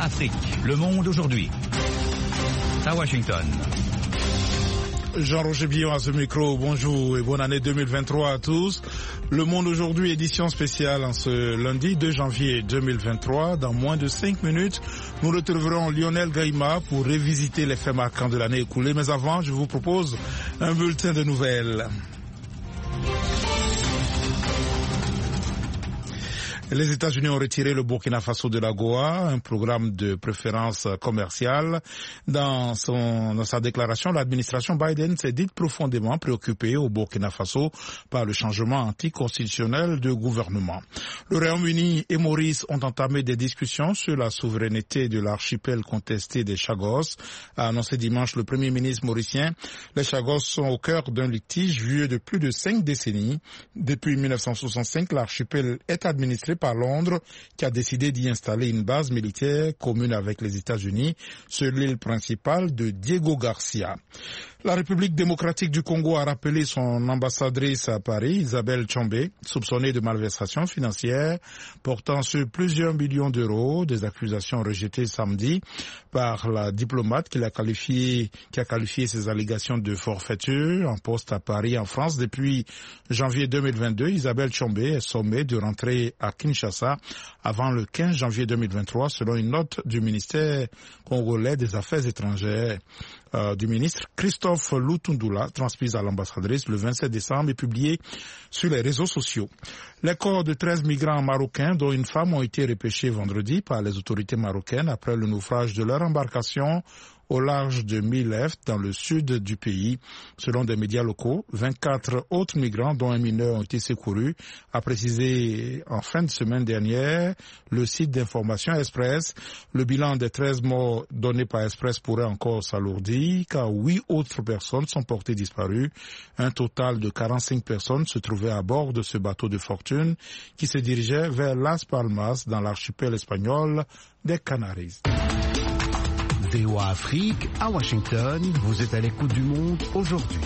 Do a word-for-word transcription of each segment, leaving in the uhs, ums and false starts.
Afrique. Le monde aujourd'hui. À Washington. Jean-Roger Billon à ce micro, bonjour et bonne année deux mille vingt-trois à tous. Le Monde aujourd'hui, édition spéciale en ce lundi deux janvier deux mille vingt-trois. Dans moins de cinq minutes, nous retrouverons Lionel Gaïma pour révisiter les faits marquants de l'année écoulée. Mais avant, je vous propose un bulletin de nouvelles. Les États-Unis ont retiré le Burkina Faso de l'AGOA, un programme de préférence commerciale. Dans, son, dans sa déclaration, l'administration Biden s'est dite profondément préoccupée au Burkina Faso par le changement anticonstitutionnel de gouvernement. Le Royaume-Uni et Maurice ont entamé des discussions sur la souveraineté de l'archipel contesté des Chagos, a annoncé dimanche le Premier ministre mauricien. Les Chagos sont au cœur d'un litige vieux de plus de cinq décennies. Depuis mille neuf cent soixante-cinq, l'archipel est administré par Londres, qui a décidé d'y installer une base militaire commune avec les États-Unis sur l'île principale de Diego Garcia. La République démocratique du Congo a rappelé son ambassadrice à Paris, Isabelle Tchombe, soupçonnée de malversation financière portant sur plusieurs millions d'euros, des accusations rejetées samedi par la diplomate qui, l'a qualifié, qui a qualifié ces allégations de forfaiture en poste à Paris, en France. Depuis janvier deux mille vingt-deux, Isabelle Tchombe est sommée de rentrer à Kinshasa avant le quinze janvier deux mille vingt-trois, selon une note du ministère congolais des Affaires étrangères. Euh, du ministre Christophe Lutundula, transmise à l'ambassadrice le vingt-sept décembre et publié sur les réseaux sociaux. Les corps de treize migrants marocains, dont une femme, ont été repêchés vendredi par les autorités marocaines après le naufrage de leur embarcation au large de Milef, dans le sud du pays. Selon des médias locaux, vingt-quatre autres migrants, dont un mineur, ont été secourus, a précisé en fin de semaine dernière le site d'information Express. Le bilan des treize morts donné par Express pourrait encore s'alourdir, car huit autres personnes sont portées disparues. Un total de quarante-cinq personnes se trouvaient à bord de ce bateau de fortune qui se dirigeait vers Las Palmas, dans l'archipel espagnol des Canaries. V O A Afrique, à Washington, vous êtes à l'écoute du monde aujourd'hui.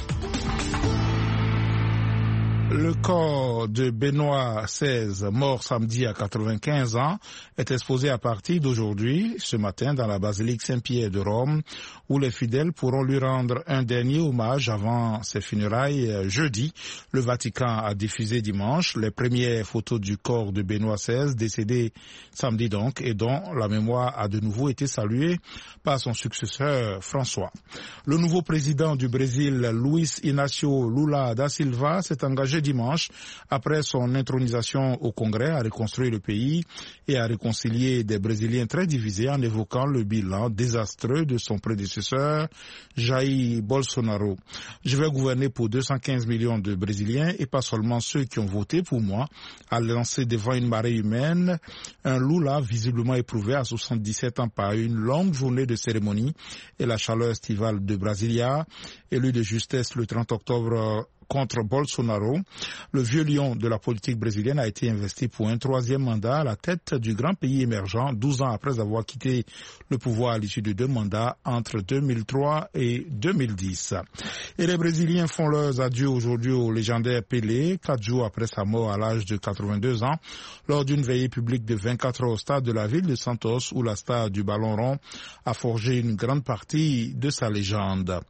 Le corps de Benoît seize, mort samedi à quatre-vingt-quinze ans, est exposé à partir d'aujourd'hui, ce matin, dans la basilique Saint-Pierre de Rome, où les fidèles pourront lui rendre un dernier hommage avant ses funérailles jeudi. Le Vatican a diffusé dimanche les premières photos du corps de Benoît seize, décédé samedi donc, et dont la mémoire a de nouveau été saluée par son successeur François. Le nouveau président du Brésil, Luiz Inácio Lula da Silva, s'est engagé dimanche, après son intronisation au Congrès, à reconstruire le pays et à réconcilier des Brésiliens très divisés en évoquant le bilan désastreux de son prédécesseur, Jair Bolsonaro. Je vais gouverner pour deux cent quinze millions de Brésiliens et pas seulement ceux qui ont voté pour moi, a lancé devant une marée humaine un Lula visiblement éprouvé à soixante-dix-sept ans par une longue journée de cérémonie et la chaleur estivale de Brasilia. Élu de justesse le trente octobre contre Bolsonaro, le vieux lion de la politique brésilienne a été investi pour un troisième mandat à la tête du grand pays émergent, douze ans après avoir quitté le pouvoir à l'issue de deux mandats entre deux mille trois et deux mille dix. Et les Brésiliens font leurs adieux aujourd'hui au légendaire Pelé, quatre jours après sa mort à l'âge de quatre-vingt-deux ans, lors d'une veillée publique de vingt-quatre heures au stade de la ville de Santos, où la star du ballon rond a forgé une grande partie de sa légende.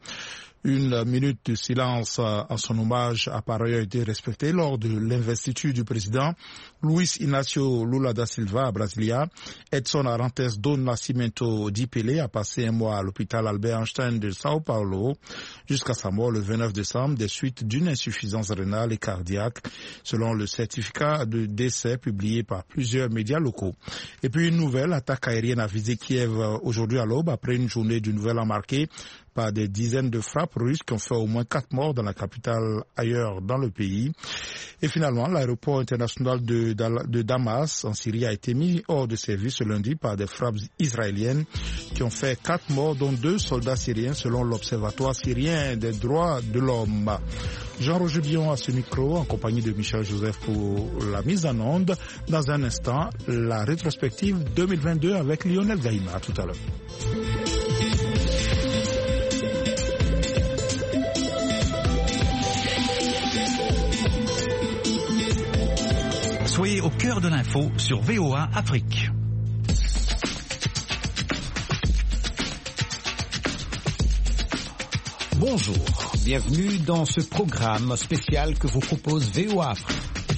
Une minute de silence en son hommage a par ailleurs été respectée lors de l'investiture du président Luiz Inácio Lula da Silva à Brasilia. Edson Arantes do Nascimento di Pelé a passé un mois à l'hôpital Albert Einstein de Sao Paulo jusqu'à sa mort le vingt-neuf décembre des suites d'une insuffisance rénale et cardiaque, selon le certificat de décès publié par plusieurs médias locaux. Et puis une nouvelle attaque aérienne a visé Kiev aujourd'hui à l'aube après une journée du Nouvel An marquée par des dizaines de frappes russes qui ont fait au moins quatre morts dans la capitale, ailleurs dans le pays. Et finalement, l'aéroport international de, de Damas en Syrie a été mis hors de service ce lundi par des frappes israéliennes qui ont fait quatre morts, dont deux soldats syriens, selon l'Observatoire syrien des droits de l'homme. Jean-Roger Billon à ce micro, en compagnie de Michel Joseph pour la mise en onde. Dans un instant, la rétrospective deux mille vingt-deux avec Lionel Gaïma. À tout à l'heure. Soyez au cœur de l'info sur V O A Afrique. Bonjour, bienvenue dans ce programme spécial que vous propose V O A Afrique.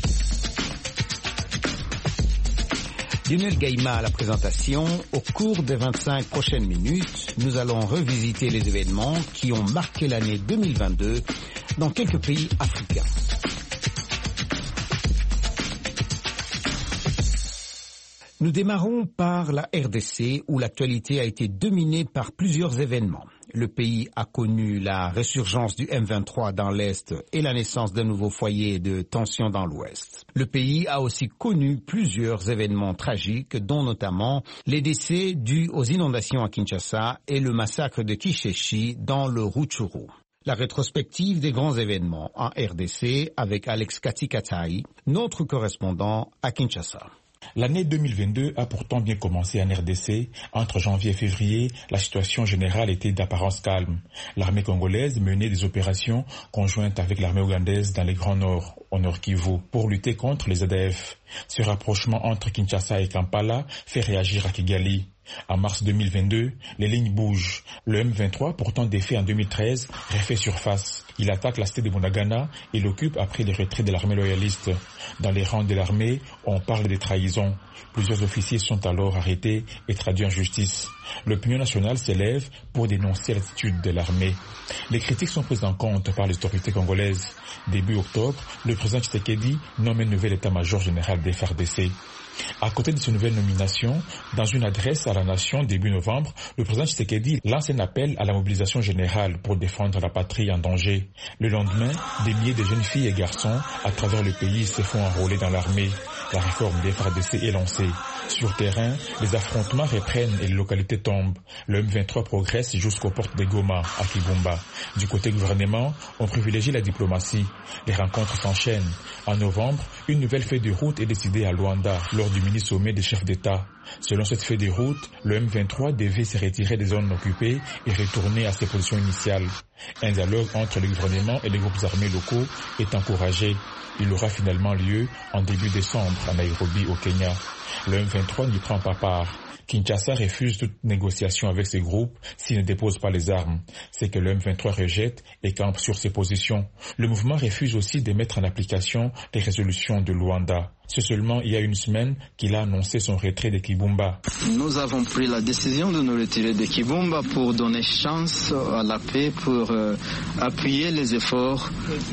Lionel Gaïma à la présentation. Au cours des vingt-cinq prochaines minutes, nous allons revisiter les événements qui ont marqué l'année deux mille vingt-deux dans quelques pays africains. Nous démarrons par la R D C où l'actualité a été dominée par plusieurs événements. Le pays a connu la résurgence du M vingt-trois dans l'Est et la naissance d'un nouveau foyer de tension dans l'Ouest. Le pays a aussi connu plusieurs événements tragiques, dont notamment les décès dus aux inondations à Kinshasa et le massacre de Kisheshi dans le Rutshuru. La rétrospective des grands événements en R D C avec Alex Katikatai, notre correspondant à Kinshasa. L'année deux mille vingt-deux a pourtant bien commencé en R D C. Entre janvier et février, la situation générale était d'apparence calme. L'armée congolaise menait des opérations conjointes avec l'armée ougandaise dans les Grands Nord, au Nord Kivu, pour lutter contre les A D F. Ce rapprochement entre Kinshasa et Kampala fait réagir à Kigali. En mars deux mille vingt-deux, les lignes bougent. Le M vingt-trois, pourtant défait en deux mille treize, refait surface. Il attaque la cité de Bunagana et l'occupe après les retraits de l'armée loyaliste. Dans les rangs de l'armée, on parle de trahison. Plusieurs officiers sont alors arrêtés et traduits en justice. L'opinion nationale s'élève pour dénoncer l'attitude de l'armée. Les critiques sont prises en compte par les autorités congolaises. Début octobre, le président Tshisekedi nomme un nouvel état-major général des F A R D C. À côté de ces nouvelles nominations, dans une adresse à la nation début novembre, le président Tshisekedi lance un appel à la mobilisation générale pour défendre la patrie en danger. Le lendemain, des milliers de jeunes filles et garçons à travers le pays se font enrôler dans l'armée. La réforme des F A R D C est lancée. Sur terrain, les affrontements reprennent et les localités tombent. Le M vingt-trois progresse jusqu'aux portes de Goma, à Kibumba. Du côté gouvernement, on privilégie la diplomatie. Les rencontres s'enchaînent. En novembre, une nouvelle feuille de route est décidée à Luanda lors du mini-sommet des chefs d'État. Selon cette feuille de route, le M vingt-trois devait se retirer des zones occupées et retourner à ses positions initiales. Un dialogue entre le gouvernement et les groupes armés locaux est encouragé. Il aura finalement lieu en début décembre à Nairobi, au Kenya. Le M vingt-trois n'y prend pas part. Kinshasa refuse toute négociation avec ces groupes s'ils ne déposent pas les armes. C'est que le M vingt-trois rejette et campe sur ses positions. Le mouvement refuse aussi de mettre en application les résolutions de Luanda. C'est seulement il y a une semaine qu'il a annoncé son retrait de Kibumba. Nous avons pris la décision de nous retirer de Kibumba pour donner chance à la paix, pour euh, appuyer les efforts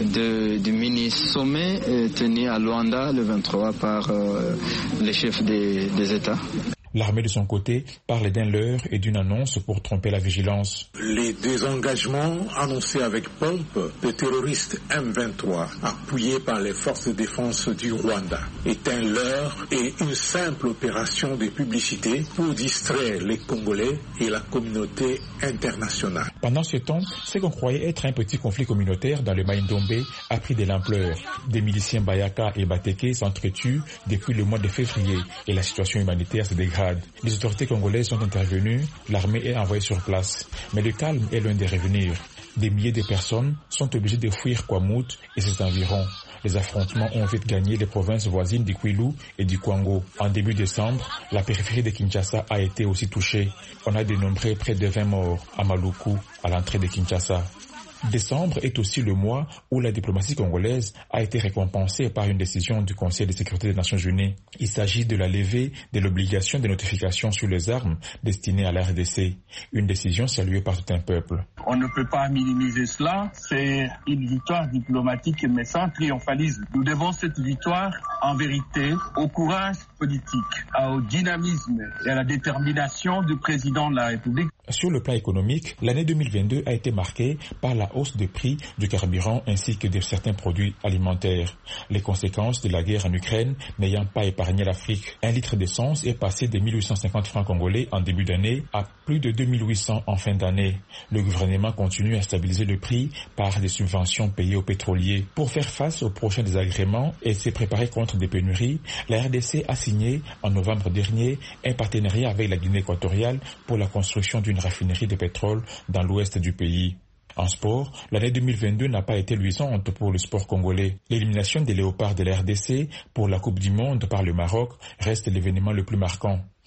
de, du mini-sommet euh, tenu à Luanda le vingt-trois par euh, les chefs des, des États. L'armée de son côté parle d'un leurre et d'une annonce pour tromper la vigilance. Les désengagements annoncés avec pompe de terroristes M vingt-trois appuyés par les forces de défense du Rwanda est un leurre et une simple opération de publicité pour distraire les Congolais et la communauté internationale. Pendant ce temps, ce qu'on croyait être un petit conflit communautaire dans le Maïndombe a pris de l'ampleur. Des miliciens Bayaka et Bateke s'entretuent depuis le mois de février et la situation humanitaire se dégrade. Les autorités congolaises sont intervenues, l'armée est envoyée sur place. Mais le calme est loin de revenir. Des milliers de personnes sont obligées de fuir Kwamut et ses environs. Les affrontements ont vite gagné les provinces voisines du Kwilu et du Kwango. En début décembre, la périphérie de Kinshasa a été aussi touchée. On a dénombré près de vingt morts à Maluku, à l'entrée de Kinshasa. Décembre est aussi le mois où la diplomatie congolaise a été récompensée par une décision du Conseil de sécurité des Nations Unies. Il s'agit de la levée de l'obligation de notification sur les armes destinées à la R D C. Une décision saluée par tout un peuple. On ne peut pas minimiser cela. C'est une victoire diplomatique, mais sans triomphalisme. Nous devons cette victoire, en vérité, au courage politique, au dynamisme et à la détermination du président de la République. Sur le plan économique, l'année deux mille vingt-deux a été marquée par la hausse des prix du carburant ainsi que de certains produits alimentaires. Les conséquences de la guerre en Ukraine n'ayant pas épargné l'Afrique. Un litre d'essence est passé de mille huit cent cinquante francs congolais en début d'année à plus de deux mille huit cents en fin d'année. Le gouvernement continue à stabiliser le prix par des subventions payées aux pétroliers. Pour faire face aux prochains désagréments et se préparer contre des pénuries, la R D C a signé en novembre dernier un partenariat avec la Guinée équatoriale pour la construction d'une raffinerie de pétrole dans l'ouest du pays. En sport, l'année deux mille vingt-deux n'a pas été luisante pour le sport congolais. L'élimination des Léopards de la R D C pour la Coupe du Monde par le Maroc reste l'événement le plus marquant.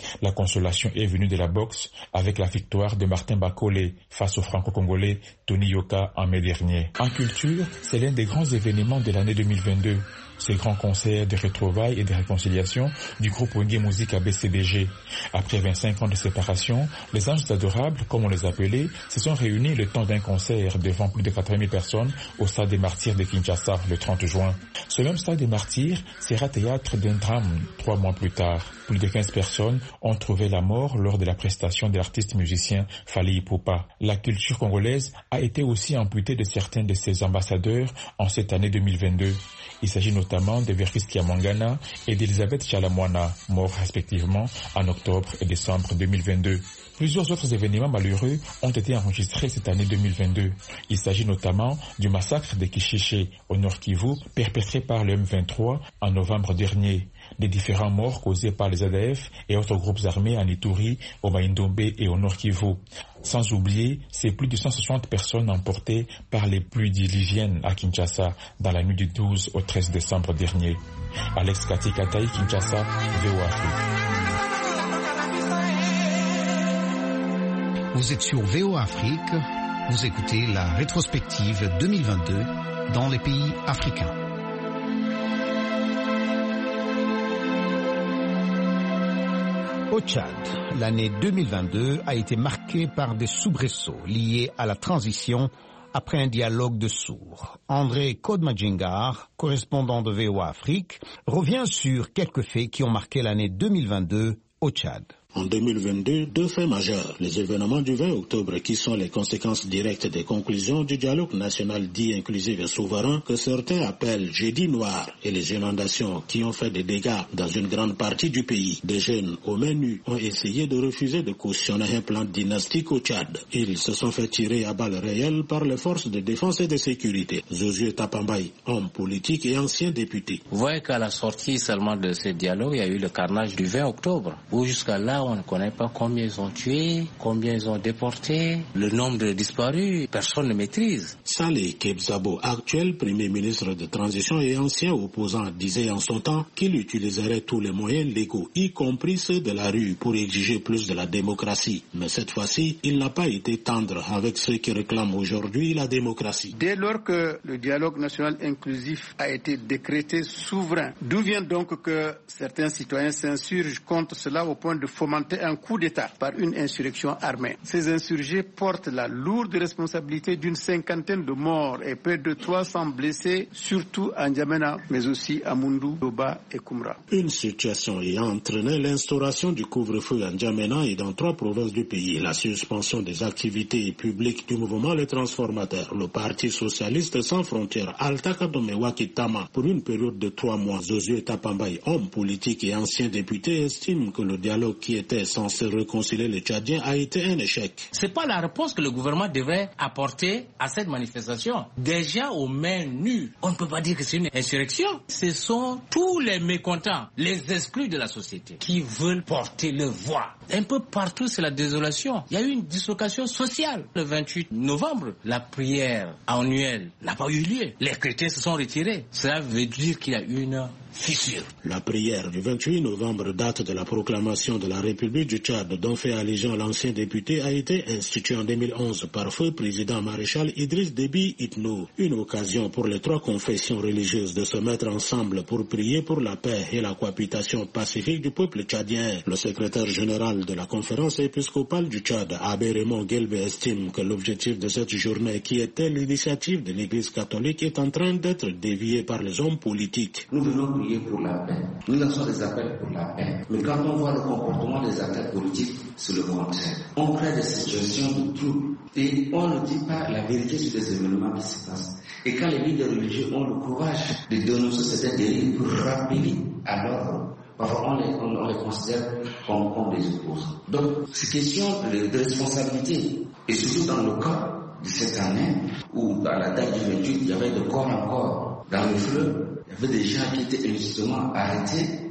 La consolation est venue de la boxe avec la victoire de Martin Bakole face au franco-congolais Tony Yoka en mai dernier. En culture, c'est l'un des grands événements de l'année deux mille vingt-deux. Ce grand concert de retrouvailles et de réconciliation du groupe Wenge Musique A B C D G. Après vingt-cinq ans de séparation, les Anges Adorables, comme on les appelait, se sont réunis le temps d'un concert devant plus de quatre-vingt mille personnes au Stade des Martyrs de Kinshasa le trente juin. Ce même Stade des Martyrs sera théâtre d'un drame trois mois plus tard. Plus de quinze personnes ont trouvé la mort lors de la prestation de l'artiste musicien Fally Ipupa. La culture congolaise a été aussi amputée de certains de ses ambassadeurs en cette année deux mille vingt-deux. Il s'agit notamment de Verfis Kiamangana et d'Elisabeth Chalamwana, morts respectivement en octobre et décembre deux mille vingt-deux. Plusieurs autres événements malheureux ont été enregistrés cette année deux mille vingt-deux. Il s'agit notamment du massacre de Kishiché au Nord Kivu, perpétré par le M vingt-trois en novembre dernier, des différents morts causés par les A D F et autres groupes armés en Ituri, au Maïndombe et au Nord Kivu. Sans oublier ces plus de cent soixante personnes emportées par les pluies diluviennes à Kinshasa dans la nuit du douze au treize décembre dernier. Alex Katikataï, Kinshasa, V O A Afrique. Vous êtes sur V O A Afrique, vous écoutez la rétrospective deux mille vingt-deux dans les pays africains. Au Tchad, l'année deux mille vingt-deux a été marquée par des soubresauts liés à la transition après un dialogue de sourds. André Kodmadjingar, correspondant de V O A Afrique, revient sur quelques faits qui ont marqué l'année deux mille vingt-deux au Tchad. En deux mille vingt-deux, deux faits majeurs. Les événements du vingt octobre qui sont les conséquences directes des conclusions du dialogue national dit inclusif et souverain que certains appellent jeudi noir et les inondations qui ont fait des dégâts dans une grande partie du pays. Des jeunes aux mains nues ont essayé de refuser de cautionner un plan dynastique au Tchad. Ils se sont fait tirer à balles réelles par les forces de défense et de sécurité. Josué Tapambaye, homme politique et ancien député. Vous voyez qu'à la sortie seulement de ce dialogue, il y a eu le carnage du vingt octobre, où jusqu'à là, on ne connaît pas combien ils ont tué, combien ils ont déporté, le nombre de disparus, personne ne maîtrise. Saleh Kebzabo, actuel premier ministre de transition et ancien opposant, disait en son temps qu'il utiliserait tous les moyens légaux, y compris ceux de la rue, pour exiger plus de la démocratie. Mais cette fois-ci, il n'a pas été tendre avec ceux qui réclament aujourd'hui la démocratie. Dès lors que le dialogue national inclusif a été décrété souverain, d'où vient donc que certains citoyens s'insurgent contre cela au point de fomenter un coup d'État par une insurrection armée. Ces insurgés portent la lourde responsabilité d'une cinquantaine de morts et près de trois cents blessés, surtout à N'Djamena, mais aussi à Moundou, Doba et Koumra. Une situation ayant entraîné l'instauration du couvre-feu à N'Djamena et dans trois provinces du pays, la suspension des activités publiques du mouvement Les Transformateurs, le Parti Socialiste Sans Frontières, Alta Kadomewa Kitama, pour une période de trois mois. Josué Tapambaye, homme politique et ancien député, estime que le dialogue qui était censé réconcilier les Tchadiens a été un échec. C'est pas la réponse que le gouvernement devrait apporter à cette manifestation. Des gens aux mains nues, on ne peut pas dire que c'est une insurrection. Ce sont tous les mécontents, les exclus de la société, qui veulent porter leur voix. Un peu partout, c'est la désolation. Il y a eu une dislocation sociale. Le vingt-huit novembre, la prière annuelle n'a pas eu lieu. Les chrétiens se sont retirés. Cela veut dire qu'il y a une fissure. La prière du vingt-huit novembre date de la proclamation de la République du Tchad, dont fait allusion l'ancien député, a été instituée en deux mille onze par feu président maréchal Idriss Déby Itno. Une occasion pour les trois confessions religieuses de se mettre ensemble pour prier pour la paix et la cohabitation pacifique du peuple tchadien. Le secrétaire général de la conférence épiscopale du Tchad, Abbé Raymond Gelbe, estime que l'objectif de cette journée, qui était l'initiative de l'Église catholique, est en train d'être dévié par les hommes politiques. Nous venons prier pour la paix. Nous lançons des appels pour la paix. Mais quand on voit le comportement des acteurs politiques, c'est le contraire. On crée des situations de troubles et on ne dit pas la vérité sur les événements qui se passent. Et quand les leaders religieux ont le courage de dénoncer cette dérive pour rappeler à l'ordre, parfois on les, on, on les considère comme, comme des opposants. Donc, c'est question de, de responsabilité. Et surtout dans le cas de cette année, où à la date du vingt-huit, il y avait de corps en corps dans le fleuve, il y avait des gens qui étaient injustement arrêtés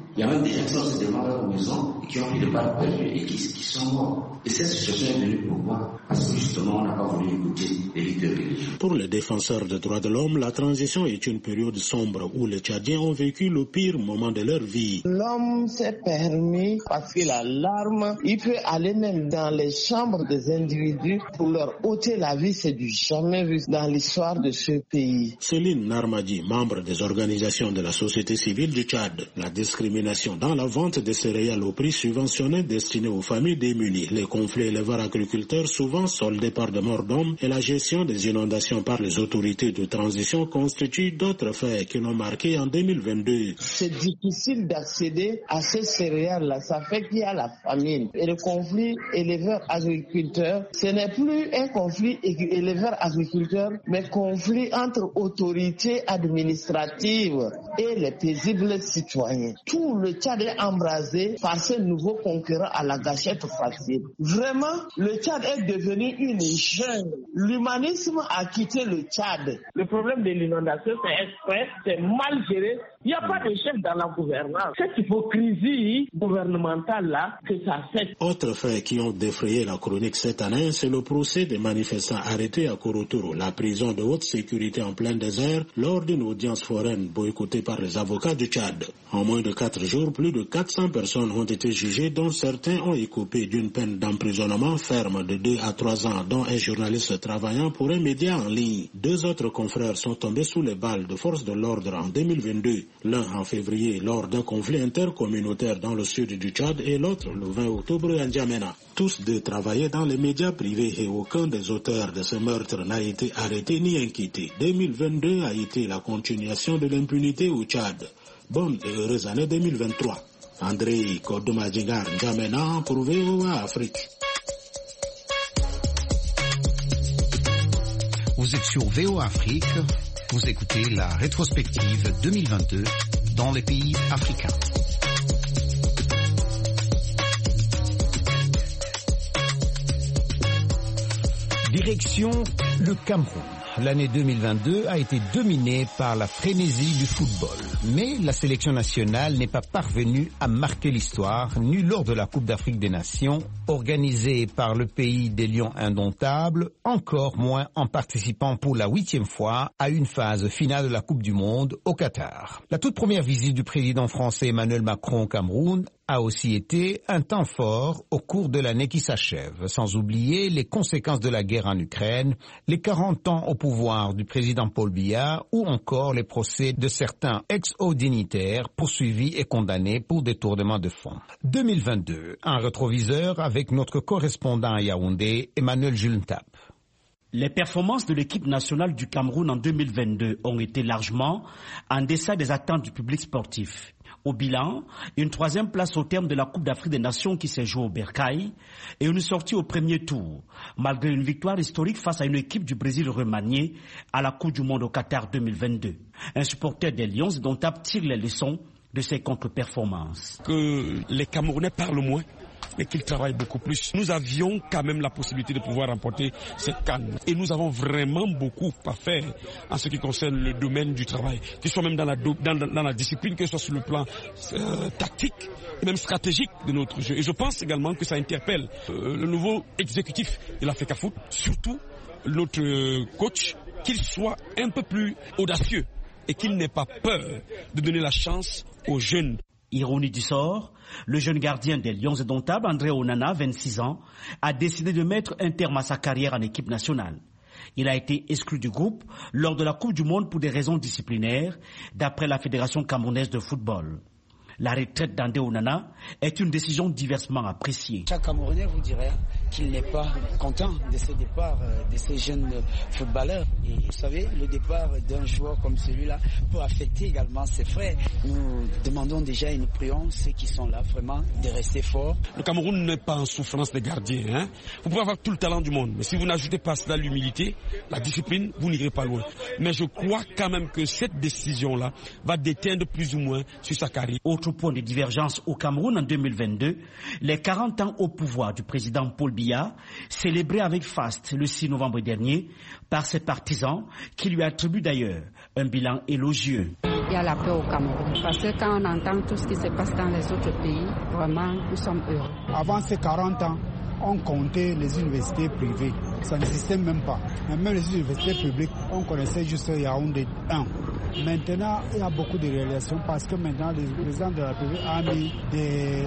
Il y a même des gens qui sont se demandent à leur maison et qui ont pris le balles perdues et qui, qui sont morts. Et cette situation est venue pourquoi? Parce que justement, on n'a pas voulu écouter les leaders religieux. Pour les défenseurs des droits de l'homme, la transition est une période sombre où les Tchadiens ont vécu le pire moment de leur vie. L'homme s'est permis, parce qu'il a l'arme, il peut aller même dans les chambres des individus pour leur ôter la vie. C'est du jamais vu dans l'histoire de ce pays. Céline Narmadi, membre des organisations de la société civile du Tchad. La discrimination dans la vente des céréales au prix subventionné destiné aux familles démunies, les conflits éleveurs-agriculteurs souvent soldés par de morts d'hommes et la gestion des inondations par les autorités de transition constituent d'autres faits qui l'ont marqué en deux mille vingt-deux. C'est difficile d'accéder à ces céréales-là. Ça fait qu'il y a la famine. Et le conflit éleveur-agriculteur, ce n'est plus un conflit éleveur-agriculteur, mais conflit entre autorités administratives et les paisibles citoyens. Tout le Tchad est embrasé par ces nouveaux concurrents à la gâchette facile. Vraiment, le Tchad est devenu une jungle. L'humanisme a quitté le Tchad. Le problème de l'inondation, c'est exprès, c'est mal géré. Il n'y a pas de chef dans la gouvernance. Cette hypocrisie gouvernementale-là, que ça fait. Autres faits qui ont défrayé la chronique cette année, c'est le procès des manifestants arrêtés à Korotoro, la prison de haute sécurité en plein désert, lors d'une audience foraine boycottée par les avocats du Tchad. En moins de quatre jours, plus de quatre cents personnes ont été jugées, dont certains ont écopé d'une peine d'emprisonnement ferme de deux à trois ans, dont un journaliste travaillant pour un média en ligne. Deux autres confrères sont tombés sous les balles de forces de l'ordre en deux mille vingt-deux. L'un en février lors d'un conflit intercommunautaire dans le sud du Tchad et l'autre le vingt octobre à N'Djamena. Tous deux travaillaient dans les médias privés et aucun des auteurs de ce meurtre n'a été arrêté ni inquiété. deux mille vingt-deux a été la continuation de l'impunité au Tchad. Bonne et heureuse année deux mille vingt-trois. André Kodomadjigar N'Djamena pour V O A Afrique. Vous êtes sur V O A Afrique. Vous écoutez la rétrospective deux mille vingt-deux dans les pays africains. Direction le Cameroun. L'année deux mille vingt-deux a été dominée par la frénésie du football. Mais la sélection nationale n'est pas parvenue à marquer l'histoire, ni lors de la Coupe d'Afrique des Nations, organisée par le pays des Lions indomptables, encore moins en participant pour la huitième fois à une phase finale de la Coupe du Monde au Qatar. La toute première visite du président français Emmanuel Macron au Cameroun a aussi été un temps fort au cours de l'année qui s'achève, sans oublier les conséquences de la guerre en Ukraine, les quarante ans au pouvoir du président Paul Biya ou encore les procès de certains ex-hauts dignitaires poursuivis et condamnés pour détournement de fonds. deux mille vingt-deux, un rétroviseur avec notre correspondant à Yaoundé, Emmanuel Julntap. Les performances de l'équipe nationale du Cameroun en deux mille vingt-deux ont été largement en deçà des attentes du public sportif. Au bilan, une troisième place au terme de la Coupe d'Afrique des Nations qui s'est jouée au Bercail et une sortie au premier tour, malgré une victoire historique face à une équipe du Brésil remaniée à la Coupe du Monde au Qatar deux mille vingt-deux. Un supporter des Lions dont tire les leçons de ses contre-performances. Que les Camerounais parlent moins, mais qu'ils travaillent beaucoup plus. Nous avions quand même la possibilité de pouvoir remporter cette C A N. Et nous avons vraiment beaucoup à faire en ce qui concerne le domaine du travail, que ce soit même dans la, dans, dans la discipline, que ce soit sur le plan euh, tactique et même stratégique de notre jeu. Et je pense également que ça interpelle euh, le nouveau exécutif de l'Africa Foot, surtout notre euh, coach, qu'il soit un peu plus audacieux et qu'il n'ait pas peur de donner la chance aux jeunes. Ironie du sort, le jeune gardien des Lions indomptables, André Onana, vingt-six ans, a décidé de mettre un terme à sa carrière en équipe nationale. Il a été exclu du groupe lors de la Coupe du Monde pour des raisons disciplinaires, d'après la Fédération camerounaise de football. La retraite d'André Onana est une décision diversement appréciée. Chaque Camerounais vous dirait qu'il n'est pas content de ce départ de ces jeunes footballeurs. Et vous savez, le départ d'un joueur comme celui-là peut affecter également ses frères. Nous demandons déjà et nous prions ceux qui sont là vraiment de rester forts. Le Cameroun n'est pas en souffrance des gardiens. Hein? Vous pouvez avoir tout le talent du monde, mais si vous n'ajoutez pas cela l'humilité, la discipline, vous n'irez pas loin. Mais je crois quand même que cette décision-là va déteindre plus ou moins sur sa carrière. Autre point de divergence au Cameroun en deux mille vingt-deux, les quarante ans au pouvoir du président Paul Biya, célébrés avec faste le six novembre dernier par ses partisans qui lui attribuent d'ailleurs Un bilan élogieux. Il y a la paix au Cameroun. Parce que quand on entend tout ce qui se passe dans les autres pays, vraiment, nous sommes heureux. Avant ces quarante ans, on comptait les universités privées. Ça n'existait même pas. Mais même les universités publiques, on connaissait juste Yaoundé un. Maintenant, il y a beaucoup de réalisations parce que maintenant, le président de la République a mis des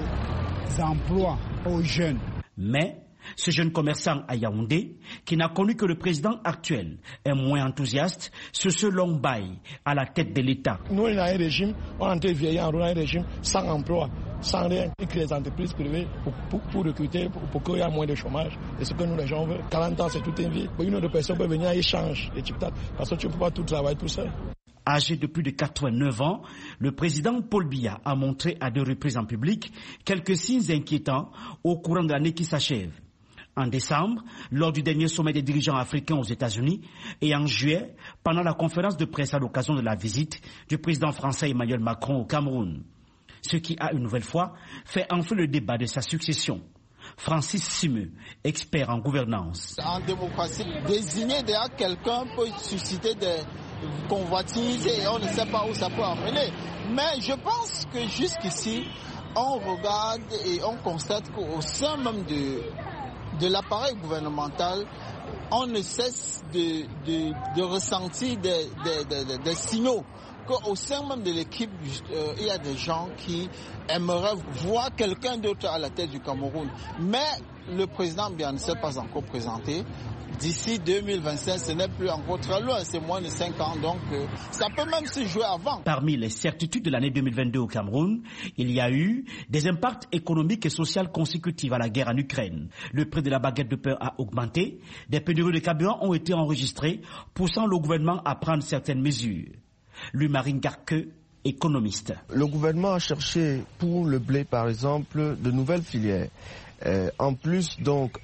emplois aux jeunes. Mais ce jeune commerçant à Yaoundé, qui n'a connu que le président actuel, est moins enthousiaste sur ce long bail à la tête de l'État. Nous, on a un régime, on a été vieillant, on a un régime sans emploi, sans rien, et que les entreprises privées pour, pour, pour recruter, pour, pour qu'il y ait moins de chômage. Et ce que nous, les gens veulent. quarante ans, c'est toute une vie. Une autre personne peut venir à échange et tic-tac, parce que tu ne peux pas tout travailler tout seul. Âgé de plus de quatre-vingt-neuf ans, le président Paul Biya a montré à deux reprises en public quelques signes inquiétants au courant de l'année qui s'achève. En décembre, lors du dernier sommet des dirigeants africains aux États-Unis, et en juillet, pendant la conférence de presse à l'occasion de la visite du président français Emmanuel Macron au Cameroun. Ce qui a une nouvelle fois fait enfler le débat de sa succession. Francis Simeux, expert en gouvernance. En démocratie, désigner déjà quelqu'un peut susciter des convoitises et on ne sait pas où ça peut amener. Mais je pense que jusqu'ici, on regarde et on constate qu'au sein même de, de l'appareil gouvernemental, on ne cesse de, de, de ressentir des, des, des, des signaux qu'au sein même de l'équipe, euh, il y a des gens qui aimeraient voir quelqu'un d'autre à la tête du Cameroun. Mais le président Biya ne s'est pas encore présenté. D'ici deux mille vingt-cinq, ce n'est plus encore très loin, c'est moins de cinq ans, donc euh, ça peut même se jouer avant. Parmi les certitudes de l'année deux mille vingt-deux au Cameroun, il y a eu des impacts économiques et sociaux consécutifs à la guerre en Ukraine. Le prix de la baguette de pain a augmenté, des pénuries de carburant ont été enregistrées, poussant le gouvernement à prendre certaines mesures. Louis-Marie Garque, économiste. Le gouvernement a cherché pour le blé, par exemple, de nouvelles filières. Euh, en plus, donc,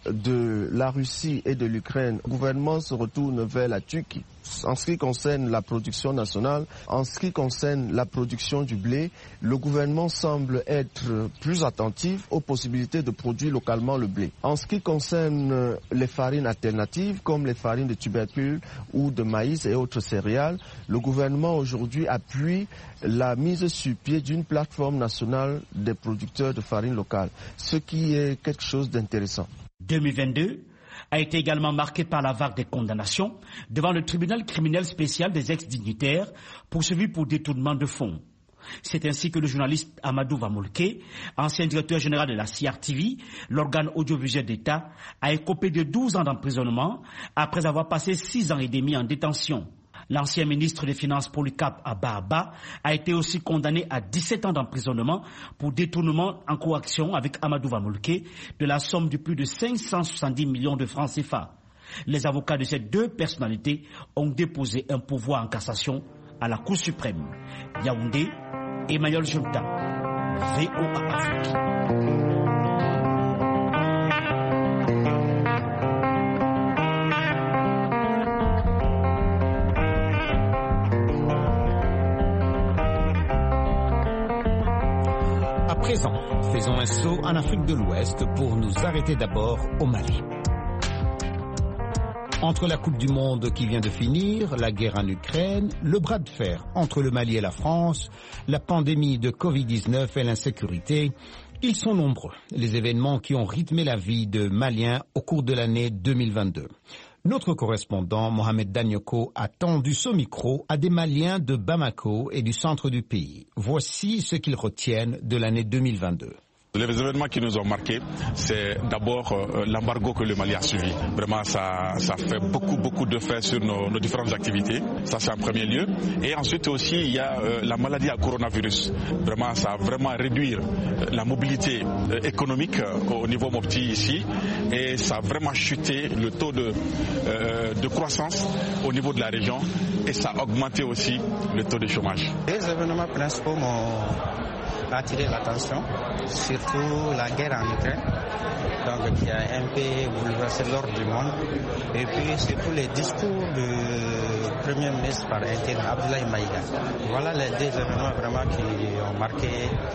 de la Russie et de l'Ukraine, le gouvernement se retourne vers la Turquie. En ce qui concerne la production nationale, en ce qui concerne la production du blé, le gouvernement semble être plus attentif aux possibilités de produire localement le blé. En ce qui concerne les farines alternatives, comme les farines de tubercules ou de maïs et autres céréales, le gouvernement aujourd'hui appuie la mise sur pied d'une plateforme nationale des producteurs de farine locale, ce qui est quelque chose d'intéressant. deux mille vingt-deux a été également marqué par la vague des condamnations devant le tribunal criminel spécial des ex-dignitaires poursuivis pour détournement de fonds. C'est ainsi que le journaliste Amadou Vamolke, ancien directeur général de la C R T V, l'organe audiovisuel d'État, a écopé de douze ans d'emprisonnement après avoir passé six ans et demi en détention. L'ancien ministre des Finances Polycarpe Abba a été aussi condamné à dix-sept ans d'emprisonnement pour détournement en coaction avec Amadou Vamolke de la somme de plus de cinq cent soixante-dix millions de francs C F A. Les avocats de ces deux personnalités ont déposé un pourvoi en cassation à la Cour suprême. Yaoundé, Emmanuel Junta, V O A Afrique. À présent, faisons un saut en Afrique de l'Ouest pour nous arrêter d'abord au Mali. Entre la Coupe du Monde qui vient de finir, la guerre en Ukraine, le bras de fer entre le Mali et la France, la pandémie de covid dix-neuf et l'insécurité, ils sont nombreux, les événements qui ont rythmé la vie de Maliens au cours de l'année deux mille vingt-deux. Notre correspondant, Mohamed Danyoko, a tendu son micro à des Maliens de Bamako et du centre du pays. Voici ce qu'ils retiennent de l'année deux mille vingt-deux. Les événements qui nous ont marqués, c'est d'abord euh, l'embargo que le Mali a suivi. Vraiment, ça, ça fait beaucoup, beaucoup d'effets sur nos, nos différentes activités. Ça, c'est en premier lieu. Et ensuite aussi, il y a euh, la maladie à coronavirus. Vraiment, ça a vraiment réduit euh, la mobilité euh, économique euh, au niveau Mopti ici. Et ça a vraiment chuté le taux de, euh, de croissance au niveau de la région. Et ça a augmenté aussi le taux de chômage. Les événements principaux m'ont attiré l'attention, surtout la guerre en Ukraine, donc qui a un peu bouleversé l'ordre du monde, et puis surtout les discours du Premier ministre par intérim Abdoulaye Maïga. Voilà les deux événements vraiment qui ont marqué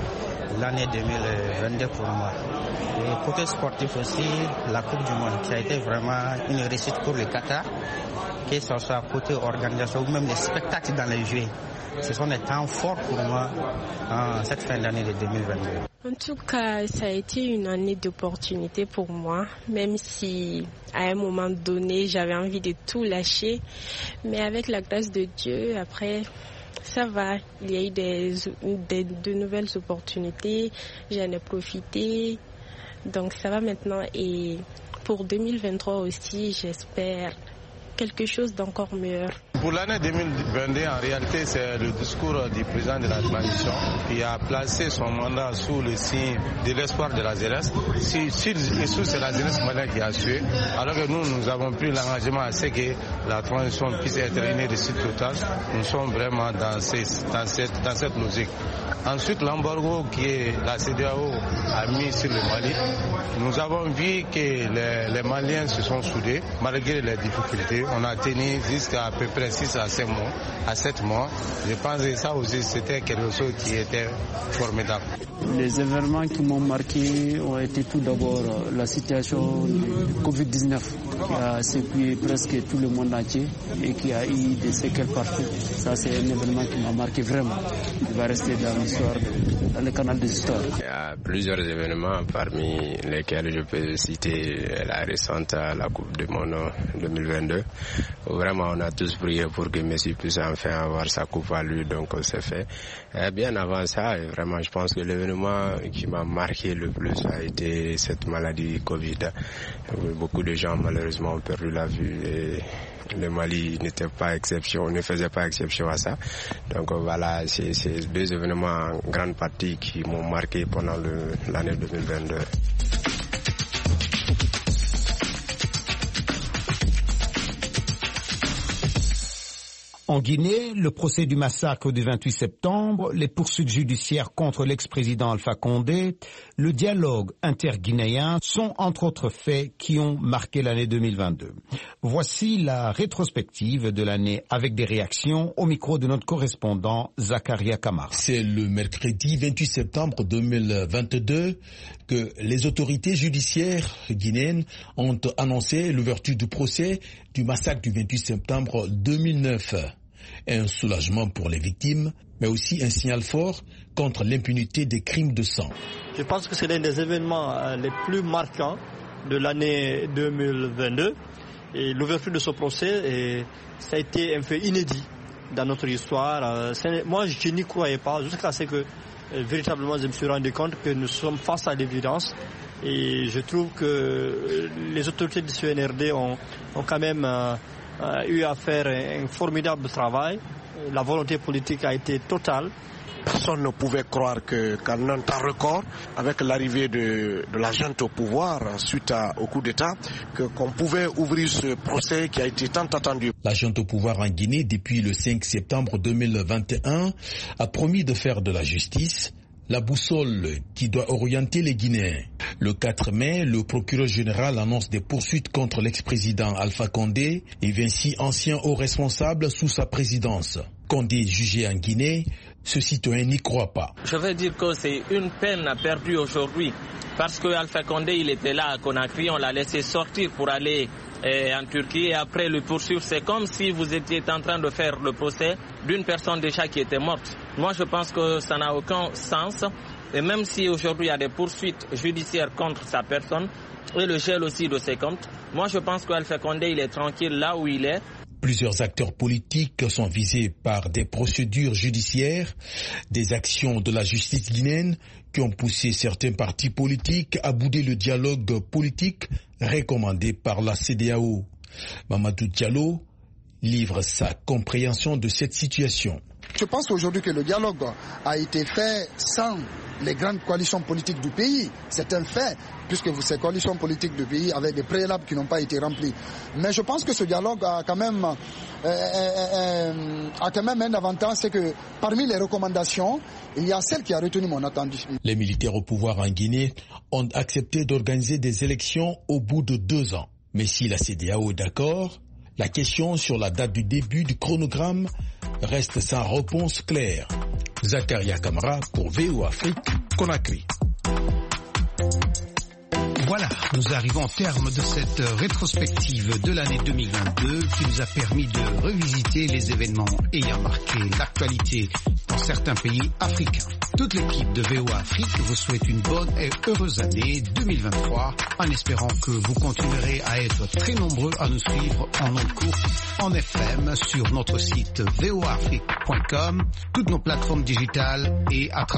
l'année deux mille vingt-deux pour moi. Et côté sportif aussi, la Coupe du Monde qui a été vraiment une réussite pour le Qatar, que ce soit côté organisation ou même les spectacles dans les Jeux. Ce sont des temps forts pour moi en cette fin d'année de deux mille vingt-deux. En tout cas, ça a été une année d'opportunité pour moi, même si à un moment donné, j'avais envie de tout lâcher. Mais avec la grâce de Dieu, après, ça va. Il y a eu des, des, de nouvelles opportunités, j'en ai profité. Donc ça va maintenant. Et pour deux mille vingt-trois aussi, j'espère quelque chose d'encore meilleur. Pour l'année deux mille vingt-deux, en réalité, c'est le discours du président de la transition qui a placé son mandat sous le signe de l'espoir de la jeunesse. Si, si, et sous c'est la jeunesse malienne qui a sué, alors que nous, nous avons pris l'engagement à ce que la transition puisse être une réussite totale. Nous sommes vraiment dans, ces, dans, cette, dans cette logique. Ensuite, l'embargo que la C D A O a mis sur le Mali, nous avons vu que les, les Maliens se sont soudés malgré les difficultés. On a tenu jusqu'à à peu près six à sept mois. À sept mois. Je pense que ça aussi, c'était quelque chose qui était formidable. Les événements qui m'ont marqué ont été tout d'abord la situation du covid dix-neuf qui a secoué presque tout le monde entier et qui a eu des séquelles partout. Ça, c'est un événement qui m'a marqué vraiment. Il va rester dans l'histoire, dans le canal des histoires. Il y a plusieurs événements parmi lesquels je peux citer la récente la Coupe du Monde deux mille vingt-deux. Vraiment, on a tous prié pour que Messi puisse enfin avoir sa coupe à lui, donc c'est fait. Et bien avant ça, et vraiment, je pense que l'événement qui m'a marqué le plus a été cette maladie Covid. Beaucoup de gens, malheureusement, ont perdu la vue et le Mali n'était pas exception, ne faisait pas exception à ça. Donc voilà, c'est ces deux événements en grande partie qui m'ont marqué pendant le, l'année deux mille vingt-deux. En Guinée, le procès du massacre du vingt-huit septembre, les poursuites judiciaires contre l'ex-président Alpha Condé, le dialogue interguinéen sont entre autres faits qui ont marqué l'année deux mille vingt-deux. Voici la rétrospective de l'année avec des réactions au micro de notre correspondant Zakaria Kamara. C'est le mercredi vingt-huit septembre deux mille vingt-deux que les autorités judiciaires guinéennes ont annoncé l'ouverture du procès du massacre du vingt-huit septembre deux mille neuf. Un soulagement pour les victimes, mais aussi un signal fort contre l'impunité des crimes de sang. Je pense que c'est l'un des événements les plus marquants de l'année deux mille vingt-deux. Et l'ouverture de ce procès, et ça a été un fait inédit dans notre histoire. Moi, je n'y croyais pas, jusqu'à ce que véritablement je me suis rendu compte que nous sommes face à l'évidence. Et je trouve que les autorités du C N R D ont, ont quand même euh, eu à faire un formidable travail. La volonté politique a été totale. Personne ne pouvait croire que, qu'en un temps record, avec l'arrivée de, de la junte au pouvoir suite à, au coup d'État, que, qu'on pouvait ouvrir ce procès qui a été tant attendu. La junte au pouvoir en Guinée, depuis le cinq septembre deux mille vingt et un, a promis de faire de la justice la boussole qui doit orienter les Guinéens. Le quatre mai, le procureur général annonce des poursuites contre l'ex-président Alpha Condé et Vinci, ancien haut responsable sous sa présidence. Condé jugé en Guinée, ce citoyen n'y croit pas. Je veux dire que c'est une peine perdue aujourd'hui parce que Alpha Condé, il était là à Conakry, on l'a laissé sortir pour aller eh, en Turquie et après le poursuivre. C'est comme si vous étiez en train de faire le procès d'une personne déjà qui était morte. Moi, je pense que ça n'a aucun sens. Et même si aujourd'hui il y a des poursuites judiciaires contre sa personne et le gel aussi de ses comptes, moi je pense qu'Alpha Condé, il est tranquille là où il est. Plusieurs acteurs politiques sont visés par des procédures judiciaires, des actions de la justice guinéenne qui ont poussé certains partis politiques à bouder le dialogue politique recommandé par la C D A O. Mamadou Diallo livre sa compréhension de cette situation. Je pense aujourd'hui que le dialogue a été fait sans les grandes coalitions politiques du pays. C'est un fait, puisque ces coalitions politiques du pays avaient des préalables qui n'ont pas été remplis. Mais je pense que ce dialogue a quand même, euh, euh, a quand même un avantage, c'est que parmi les recommandations, il y a celle qui a retenu mon attention. Les militaires au pouvoir en Guinée ont accepté d'organiser des élections au bout de deux ans. Mais si la C D A O est d'accord, la question sur la date du début du chronogramme reste sans réponse claire. Zakaria Kamara pour V O Afrique, Conakry. Voilà, nous arrivons au terme de cette rétrospective de l'année deux mille vingt-deux qui nous a permis de revisiter les événements ayant marqué l'actualité dans certains pays africains. Toute l'équipe de V O A Afrique vous souhaite une bonne et heureuse année deux mille vingt-trois en espérant que vous continuerez à être très nombreux à nous suivre en ondes courtes, en F M, sur notre site v o a afrique point com, toutes nos plateformes digitales et à travers